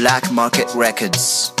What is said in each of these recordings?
Black Market Records.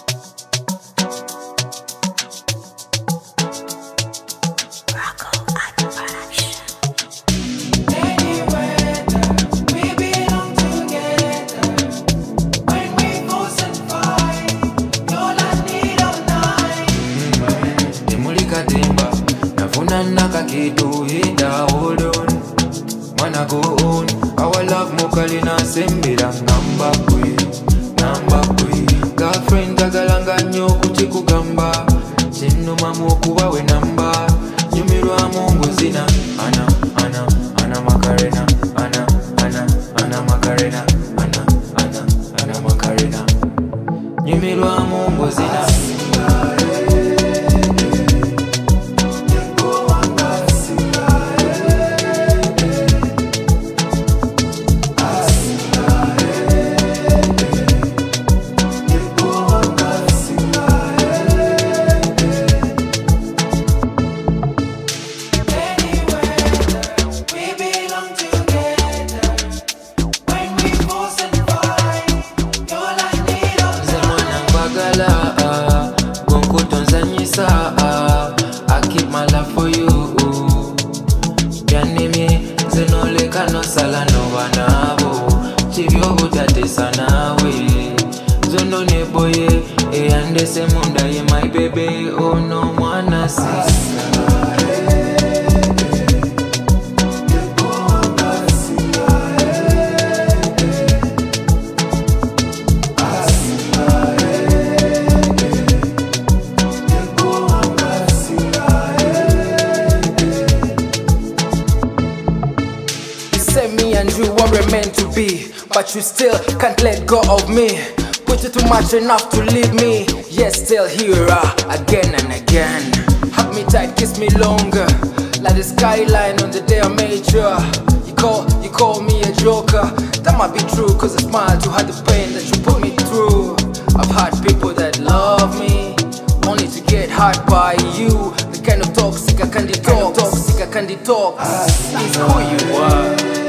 Nakakitu hida hold on. Wanna go on. Our love mukalina sembira namba kwe. Girlfriend tagalanga nyo kuchikugamba. Chinuma mukuba we namba. Nyumirwa mungu zina. Ana Macarena. Ana Macarena. Ana Macarena. Nyumirwa mungu zina. I keep my love for you. Yanimi zenole kano sala no banabo. Chivyo butate sanawe. Zondo neboye e ande se munda ye my baby. Oh no mwana me and you weren't meant to be, but you still can't let go of me. Put you too much enough to leave me, yet still here again and again. Hug me tight, kiss me longer, like the skyline on the day I made you. You call me a joker. That might be true, cause I smile to hide the pain that you put me through. I've had people that love me, only to get hurt by you. The kind of toxic I can't detox, is who you are.